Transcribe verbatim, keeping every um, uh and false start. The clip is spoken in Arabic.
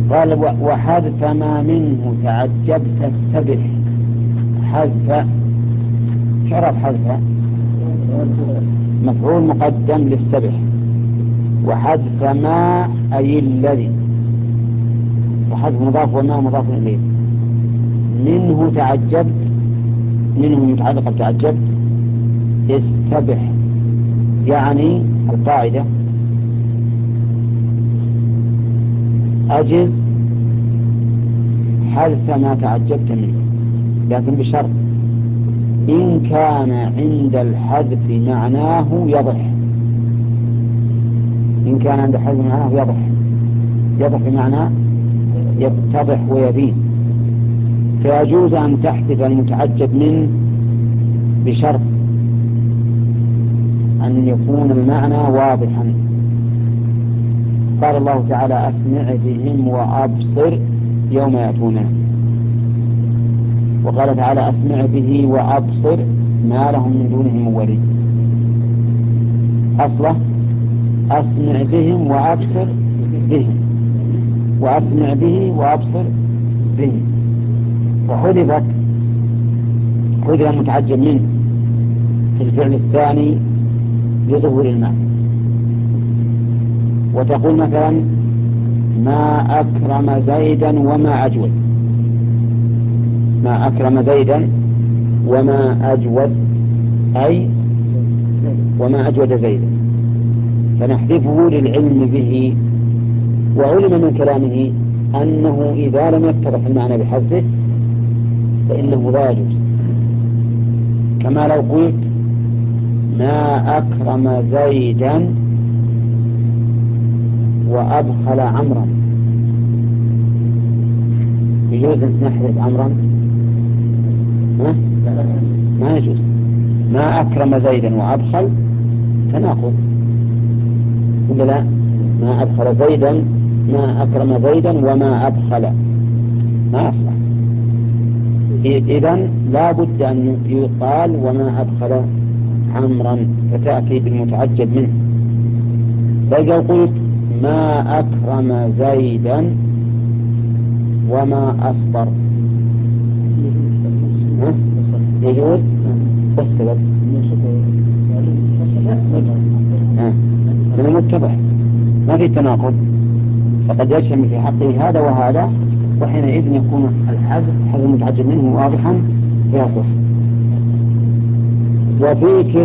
قال وحذف ما منه تعجبت استبح. حذف شرف حذف مفعول مقدم لاستبح، وحذف ما أي الذي، وحذف مضاف وما مضاف إليه. منه تعجبت، منه متعلقة بتعجبت. استبح يعني القاعدة أجز حذف ما تعجبت منه، لكن بشرط إن كان عند الحذف معناه يضح. إن كان عند الحذف معناه يضح، يضح بمعنى يتضح ويبين، فيجوز أن تحذف المتعجب منه بشرط أن يكون المعنى واضحا. قال الله تعالى أسمع بهم وأبصر يوم يأتوننا، وقال تعالى أسمع به وأبصر ما لهم من دونه من ولي. أصله أسمع بهم وأبصر بهم، وأسمع به وأبصر به، وحذفت حذف المتعجب منه في الفعل الثاني لظهور المعنى. وتقول مثلا ما أكرم زيدا وما أجود، ما أكرم زيدا وما أجود، أي وما أجود زيدا، فنحذفه للعلم به. وعلم من كلامه أنه إذا لم يتضح المعنى بحذفه فإنه لا يجوز، كما لو قلت ما أكرم زيدا وأبخل عمرا، يجوز أن نحذف عمرا؟ ما يجوز. ما أكرم زيدا وأبخل تناقض، ولا لا؟ ما أبخل زيدا، ما أكرم زيدا وما أبخل، ما أصلح. إذن لا بد أن يقال وما أبخل عمرا، فتأتي بالمتعجب منه. بل لو قلت ما أكرم زيدا وما أصبر يجوز. والسبب من المتضح ما في تناقض، فقد يجتمع في حقه هذا وهذا، وحينئذ يكون الحذف حذف المتعجب منه واضحا فيصح. وفي